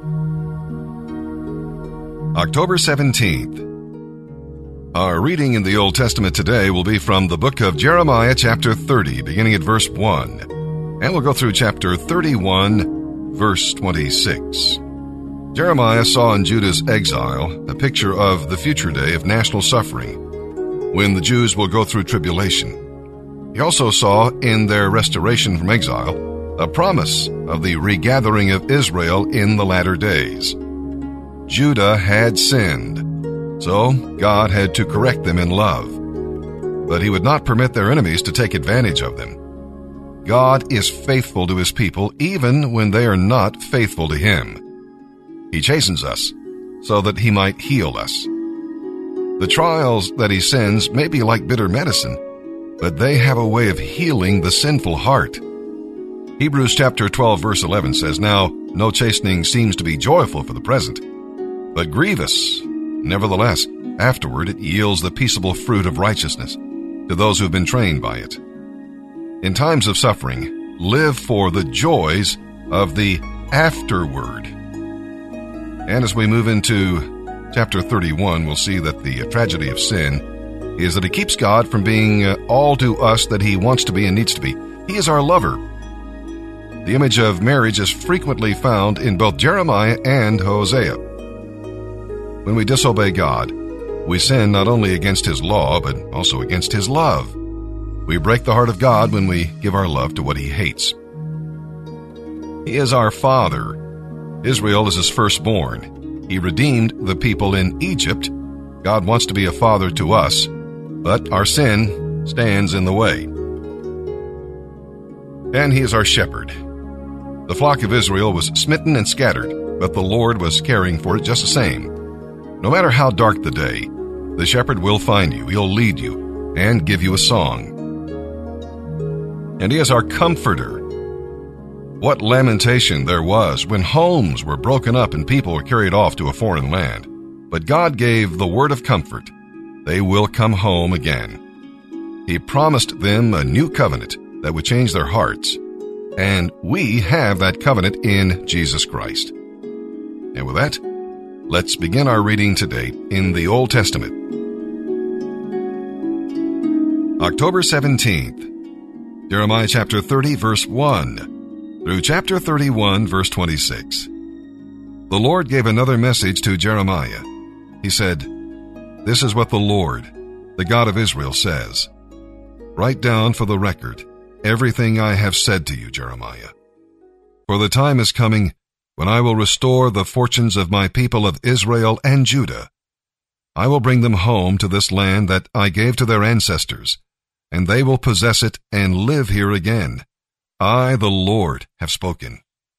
October 17th. Our reading in the Old Testament today will be from the book of Jeremiah chapter 30, beginning at verse 1. And we'll go through chapter 31, verse 26. Jeremiah saw in Judah's exile a picture of the future day of national suffering, when the Jews will go through tribulation. He also saw in their restoration from exile a promise of the regathering of Israel in the latter days. Judah had sinned, so God had to correct them in love. But he would not permit their enemies to take advantage of them. God is faithful to his people even when they are not faithful to him. He chastens us so that he might heal us. The trials that he sends may be like bitter medicine, but they have a way of healing the sinful heart. Hebrews chapter 12 verse 11 says, "Now no chastening seems to be joyful for the present, but grievous. Nevertheless, afterward it yields the peaceable fruit of righteousness to those who have been trained by it." In times of suffering, live for the joys of the afterward. And as we move into chapter 31, we'll see that the tragedy of sin is that it keeps God from being all to us that he wants to be and needs to be. He is our lover. The image of marriage is frequently found in both Jeremiah and Hosea. When we disobey God, we sin not only against his law, but also against his love. We break the heart of God when we give our love to what he hates. He is our Father. Israel is his firstborn. He redeemed the people in Egypt. God wants to be a father to us, but our sin stands in the way. And he is our shepherd. The flock of Israel was smitten and scattered, but the Lord was caring for it just the same. No matter how dark the day, the shepherd will find you, he'll lead you, and give you a song. And he is our comforter. What lamentation there was when homes were broken up and people were carried off to a foreign land. But God gave the word of comfort. They will come home again. He promised them a new covenant that would change their hearts. And we have that covenant in Jesus Christ. And with that, let's begin our reading today in the Old Testament. October 17th, Jeremiah chapter 30, verse 1, through chapter 31, verse 26. The Lord gave another message to Jeremiah. He said, "This is what the Lord, the God of Israel, says. Write down for the record everything I have said to you, Jeremiah. For the time is coming when I will restore the fortunes of my people of Israel and Judah. I will bring them home to this land that I gave to their ancestors, and they will possess it and live here again. I, the Lord, have spoken."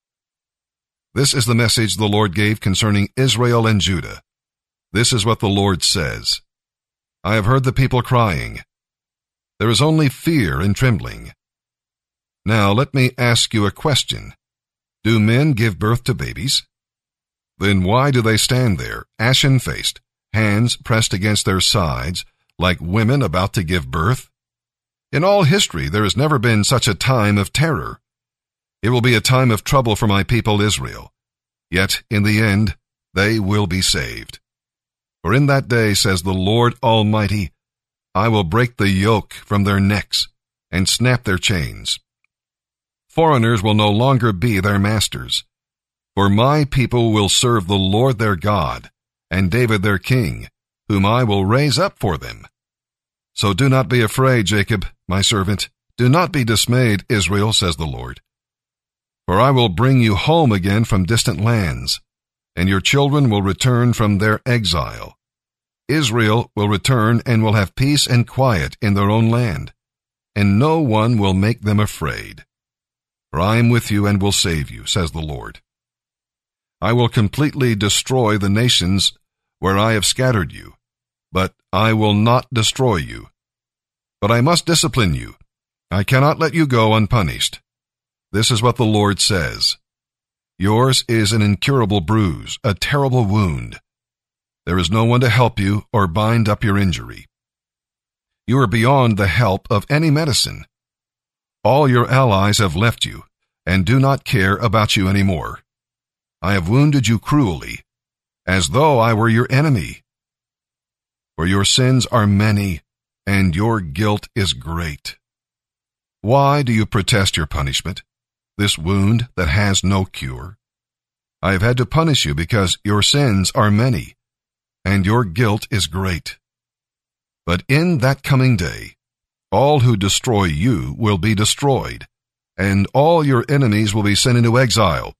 This is the message the Lord gave concerning Israel and Judah. This is what the Lord says. I have heard the people crying. There is only fear and trembling. Now let me ask you a question. Do men give birth to babies? Then why do they stand there, ashen-faced, hands pressed against their sides, like women about to give birth? In all history there has never been such a time of terror. It will be a time of trouble for my people Israel. Yet in the end they will be saved. For in that day, says the Lord Almighty, I will break the yoke from their necks and snap their chains. Foreigners will no longer be their masters. For my people will serve the Lord their God, and David their king, whom I will raise up for them. So do not be afraid, Jacob, my servant. Do not be dismayed, Israel, says the Lord. For I will bring you home again from distant lands, and your children will return from their exile. Israel will return and will have peace and quiet in their own land, and no one will make them afraid. For I am with you and will save you, says the Lord. I will completely destroy the nations where I have scattered you, but I will not destroy you. But I must discipline you. I cannot let you go unpunished. This is what the Lord says. Yours is an incurable bruise, a terrible wound. There is no one to help you or bind up your injury. You are beyond the help of any medicine. All your allies have left you and do not care about you anymore. I have wounded you cruelly, as though I were your enemy. For your sins are many, and your guilt is great. Why do you protest your punishment, this wound that has no cure? I have had to punish you because your sins are many, and your guilt is great. But in that coming day, all who destroy you will be destroyed, and all your enemies will be sent into exile.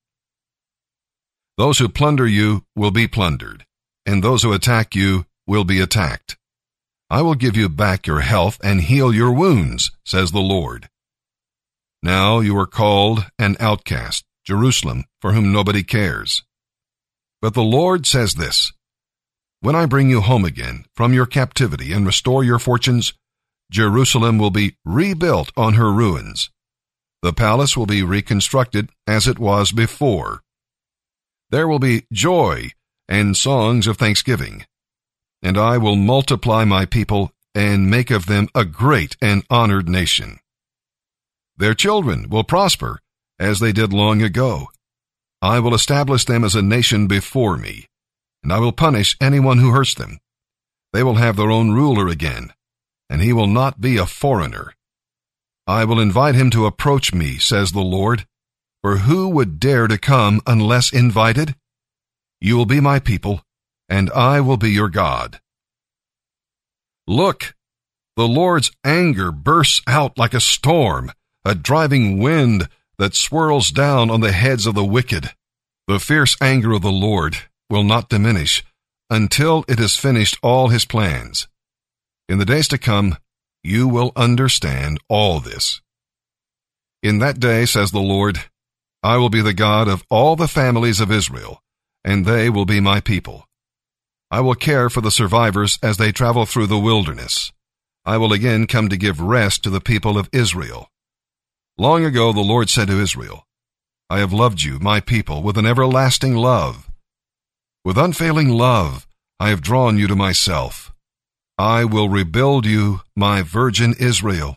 Those who plunder you will be plundered, and those who attack you will be attacked. I will give you back your health and heal your wounds, says the Lord. Now you are called an outcast, Jerusalem, for whom nobody cares. But the Lord says this: when I bring you home again from your captivity and restore your fortunes, Jerusalem will be rebuilt on her ruins. The palace will be reconstructed as it was before. There will be joy and songs of thanksgiving, and I will multiply my people and make of them a great and honored nation. Their children will prosper as they did long ago. I will establish them as a nation before me, and I will punish anyone who hurts them. They will have their own ruler again, and he will not be a foreigner. I will invite him to approach me, says the Lord, for who would dare to come unless invited? You will be my people, and I will be your God. Look, the Lord's anger bursts out like a storm, a driving wind that swirls down on the heads of the wicked. The fierce anger of the Lord will not diminish until it has finished all his plans. In the days to come, you will understand all this. In that day, says the Lord, I will be the God of all the families of Israel, and they will be my people. I will care for the survivors as they travel through the wilderness. I will again come to give rest to the people of Israel. Long ago the Lord said to Israel, I have loved you, my people, with an everlasting love. With unfailing love I have drawn you to myself. I will rebuild you, my virgin Israel.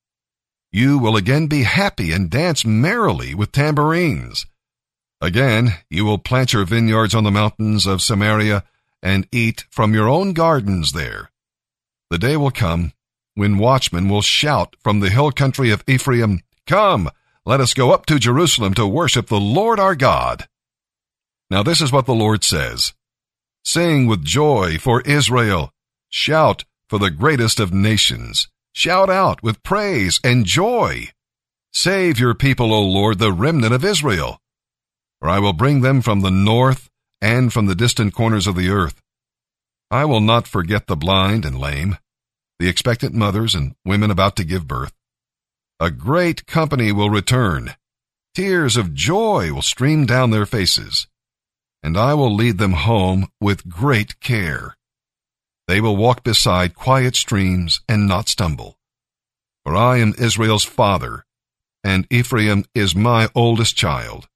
You will again be happy and dance merrily with tambourines. Again, you will plant your vineyards on the mountains of Samaria and eat from your own gardens there. The day will come when watchmen will shout from the hill country of Ephraim, Come, let us go up to Jerusalem to worship the Lord our God. Now this is what the Lord says. Sing with joy for Israel. Shout for the greatest of nations. Shout out with praise and joy. Save your people, O Lord, the remnant of Israel. For I will bring them from the north and from the distant corners of the earth. I will not forget the blind and lame, the expectant mothers and women about to give birth. A great company will return. Tears of joy will stream down their faces, and I will lead them home with great care. They will walk beside quiet streams and not stumble. For I am Israel's father, and Ephraim is my oldest child.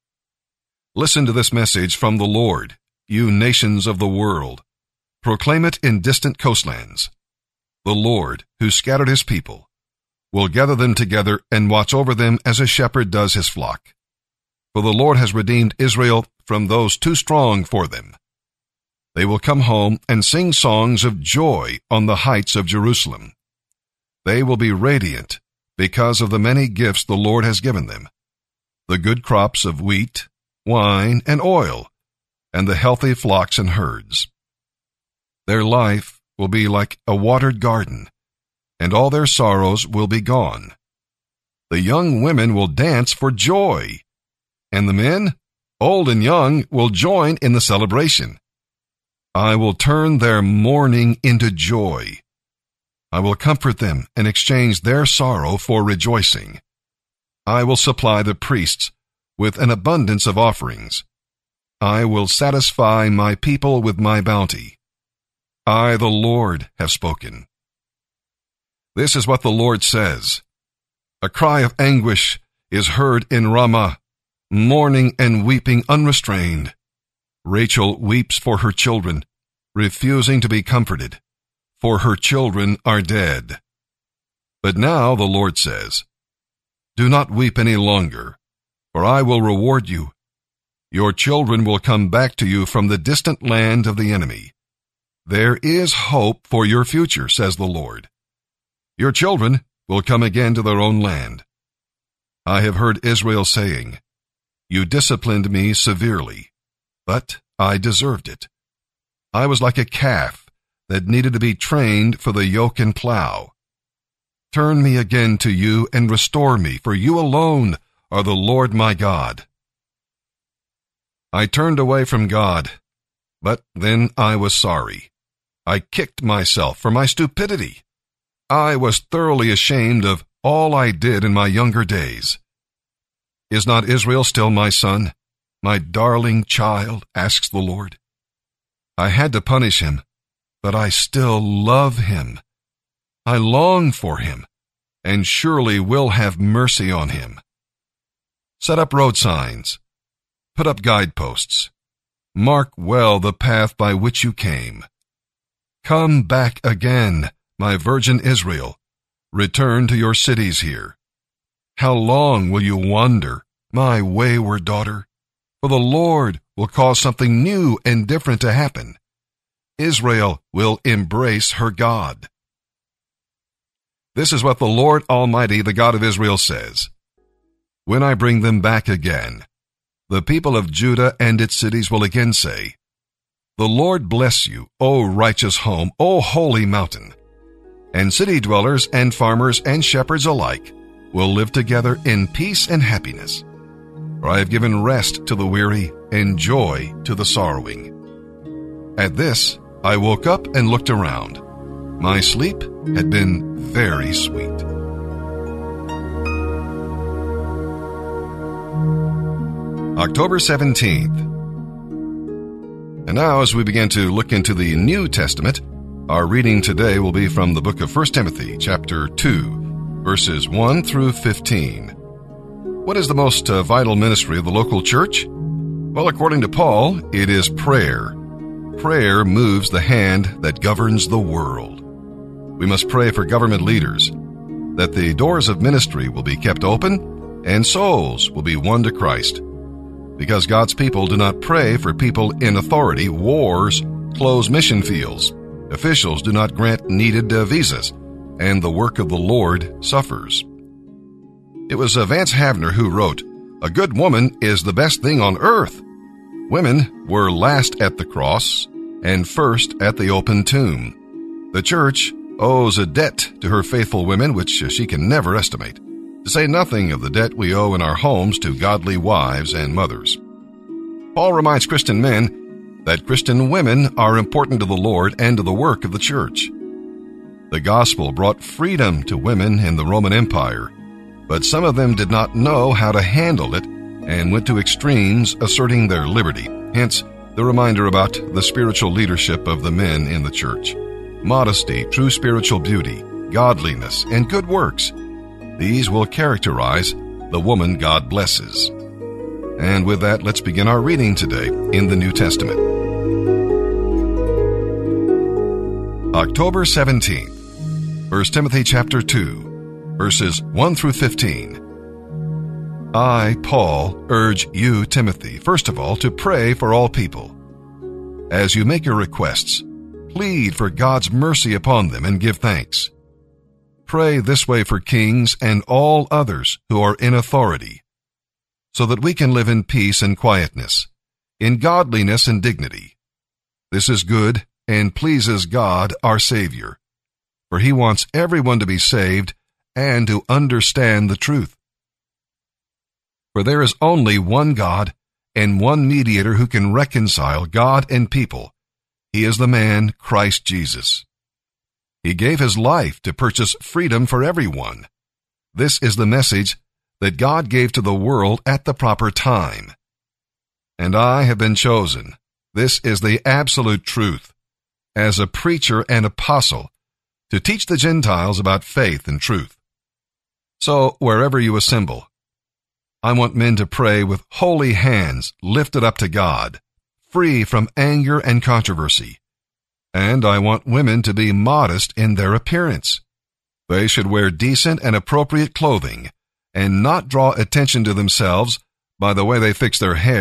Listen to this message from the Lord, you nations of the world. Proclaim it in distant coastlands. The Lord, who scattered his people, will gather them together and watch over them as a shepherd does his flock. For the Lord has redeemed Israel from those too strong for them. They will come home and sing songs of joy on the heights of Jerusalem. They will be radiant because of the many gifts the Lord has given them, the good crops of wheat, wine, and oil, and the healthy flocks and herds. Their life will be like a watered garden, and all their sorrows will be gone. The young women will dance for joy, and the men, old and young, will join in the celebration. I will turn their mourning into joy. I will comfort them and exchange their sorrow for rejoicing. I will supply the priests with an abundance of offerings. I will satisfy my people with my bounty. I, the Lord, have spoken. This is what the Lord says. A cry of anguish is heard in Ramah, mourning and weeping unrestrained. Rachel weeps for her children, refusing to be comforted, for her children are dead. But now the Lord says, Do not weep any longer, for I will reward you. Your children will come back to you from the distant land of the enemy. There is hope for your future, says the Lord. Your children will come again to their own land. I have heard Israel saying, You disciplined me severely, but I deserved it. I was like a calf that needed to be trained for the yoke and plow. Turn me again to you and restore me, for you alone are the Lord my God. I turned away from God, but then I was sorry. I kicked myself for my stupidity. I was thoroughly ashamed of all I did in my younger days. Is not Israel still my son, my darling child? Asks the Lord. I had to punish him, but I still love him. I long for him, and surely will have mercy on him. Set up road signs. Put up guideposts. Mark well the path by which you came. Come back again, my virgin Israel. Return to your cities here. How long will you wander, my wayward daughter? For the Lord will cause something new and different to happen. Israel will embrace her God. This is what the Lord Almighty, the God of Israel, says. When I bring them back again, the people of Judah and its cities will again say, The Lord bless you, O righteous home, O holy mountain. And city dwellers and farmers and shepherds alike will live together in peace and happiness. For I have given rest to the weary and joy to the sorrowing. At this, I woke up and looked around. My sleep had been very sweet. October 17th. And now, as we begin to look into the New Testament, our reading today will be from the book of 1 Timothy, chapter 2, verses 1 through 15. What is the most vital ministry of the local church? Well, according to Paul, it is prayer. Prayer moves the hand that governs the world. We must pray for government leaders, that the doors of ministry will be kept open and souls will be won to Christ. Because God's people do not pray for people in authority, wars close mission fields, officials do not grant needed visas, and the work of the Lord suffers. It was Vance Havner who wrote, A good woman is the best thing on earth. Women were last at the cross and first at the open tomb. The church owes a debt to her faithful women which she can never estimate, to say nothing of the debt we owe in our homes to godly wives and mothers. Paul reminds Christian men that Christian women are important to the Lord and to the work of the church. The gospel brought freedom to women in the Roman Empire, but some of them did not know how to handle it and went to extremes asserting their liberty. Hence, the reminder about the spiritual leadership of the men in the church. Modesty, true spiritual beauty, godliness, and good works. These will characterize the woman God blesses. And with that, let's begin our reading today in the New Testament. October 17th, 1 Timothy chapter 2, verses 1 through 15. I, Paul, urge you, Timothy, first of all, to pray for all people. As you make your requests, plead for God's mercy upon them and give thanks. Pray this way for kings and all others who are in authority, so that we can live in peace and quietness, in godliness and dignity. This is good and pleases God our Savior, for He wants everyone to be saved and to understand the truth. For there is only one God and one mediator who can reconcile God and people. He is the man Christ Jesus. He gave His life to purchase freedom for everyone. This is the message that God gave to the world at the proper time. And I have been chosen, this is the absolute truth, as a preacher and apostle, to teach the Gentiles about faith and truth. So, wherever you assemble, I want men to pray with holy hands lifted up to God, free from anger and controversy. And I want women to be modest in their appearance. They should wear decent and appropriate clothing and not draw attention to themselves by the way they fix their hair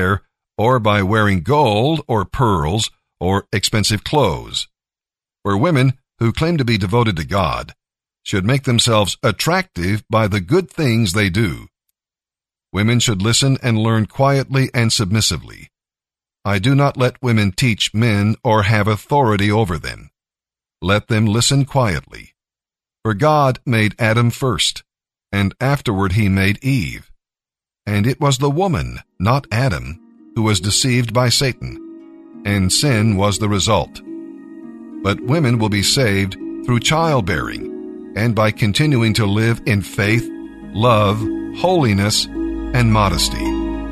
or by wearing gold or pearls or expensive clothes. For women who claim to be devoted to God should make themselves attractive by the good things they do. Women should listen and learn quietly and submissively. I do not let women teach men or have authority over them. Let them listen quietly. For God made Adam first, and afterward he made Eve. And it was the woman, not Adam, who was deceived by Satan, and sin was the result. But women will be saved through childbearing, and by continuing to live in faith, love, holiness, and modesty.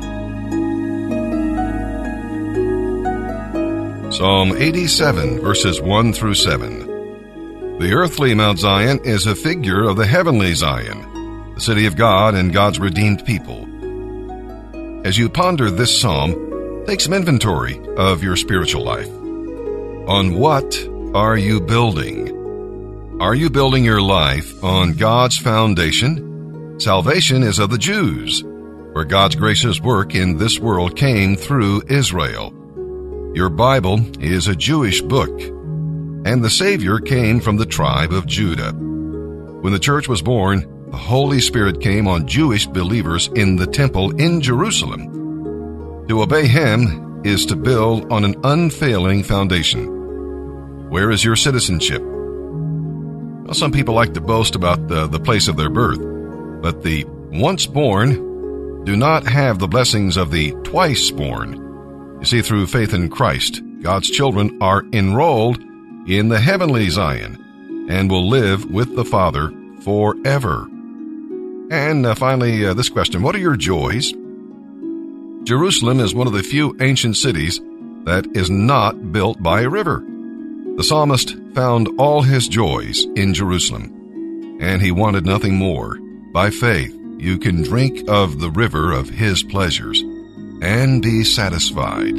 Psalm 87, verses 1 through 7. The earthly Mount Zion is a figure of the heavenly Zion, the city of God and God's redeemed people. As you ponder this psalm, take some inventory of your spiritual life. On what are you building? Are you building your life on God's foundation? Salvation is of the Jews, for God's gracious work in this world came through Israel. Your Bible is a Jewish book, and the Savior came from the tribe of Judah. When the church was born, the Holy Spirit came on Jewish believers in the temple in Jerusalem. To obey Him is to build on an unfailing foundation. Where is your citizenship? Well, some people like to boast about the place of their birth, but the once born do not have the blessings of the twice born. You see, through faith in Christ, God's children are enrolled in the heavenly Zion and will live with the Father forever. And finally, this question: what are your joys? Jerusalem is one of the few ancient cities that is not built by a river. The psalmist found all his joys in Jerusalem, and he wanted nothing more. By faith, you can drink of the river of his pleasures and be satisfied.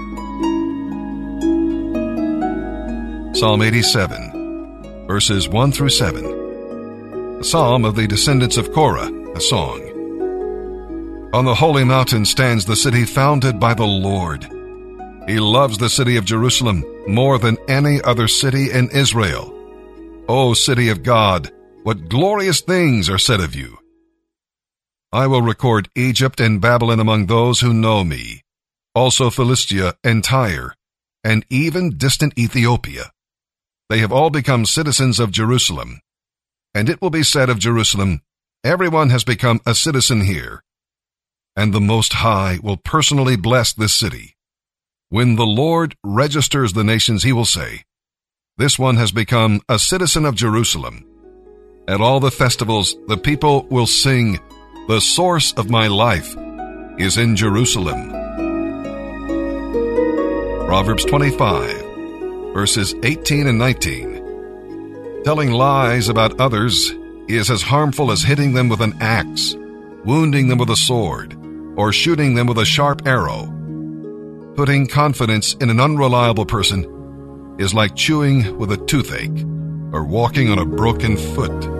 Psalm 87, verses 1 through 7. A psalm of the descendants of Korah, a song. On the holy mountain stands the city founded by the Lord. He loves the city of Jerusalem more than any other city in Israel. O city of God, what glorious things are said of you! I will record Egypt and Babylon among those who know me, also Philistia and Tyre, and even distant Ethiopia. They have all become citizens of Jerusalem. And it will be said of Jerusalem, everyone has become a citizen here. And the Most High will personally bless this city. When the Lord registers the nations, he will say, this one has become a citizen of Jerusalem. At all the festivals, the people will sing, the source of my life is in Jerusalem. Proverbs 25, verses 18 and 19. Telling lies about others is as harmful as hitting them with an axe, wounding them with a sword, or shooting them with a sharp arrow. Putting confidence in an unreliable person is like chewing with a toothache or walking on a broken foot.